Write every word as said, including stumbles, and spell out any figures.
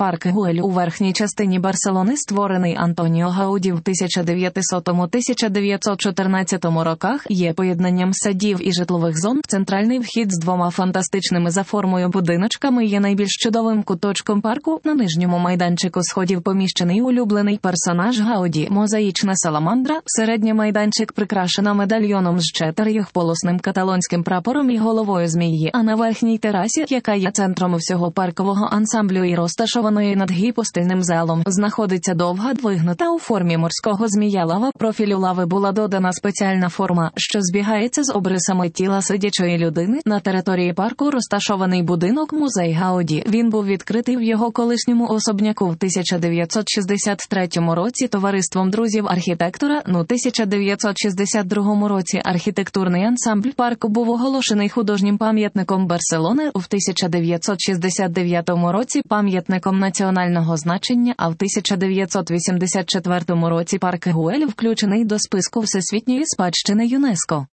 Парк Гуель у верхній частині Барселони створений Антоніо Гауді в тисяча дев'ятсотому - тисяча дев'ятсот чотирнадцятому роках, є поєднанням садів і житлових зон. Центральний вхід з двома фантастичними за формою будиночками є найбільш чудовим куточком парку. На нижньому майданчику сходів поміщений улюблений персонаж Гауді – мозаїчна саламандра. Середній майданчик прикрашена медальйоном з чотирьохполосним каталонським прапором і головою змії, а на верхній терасі, яка є центром всього паркового ансамблю і розташованої над гіпостильним залом, знаходиться довга, вигнута у формі морського змія лава. Профілю лави була додана спеціальна форма, що збігається з обрисами тіла сидячої людини. На території парку розташований будинок-музей Гауді. Він був відкритий в його колишньому особняку в тисяча дев'ятсот шістдесят третьому році товариством друзів архітектора. У тисяча дев'ятсот шістдесят другому році архітектурний ансамбль парку був оголошений художнім пам'ятником Барселони, в тисяча дев'ятсот шістдесят дев'ятому році пам'ятником національного значення, а в тисяча дев'ятсот вісімдесят четвертому році парк Гуель включений до списку Всесвітньої спадщини ЮНЕСКО.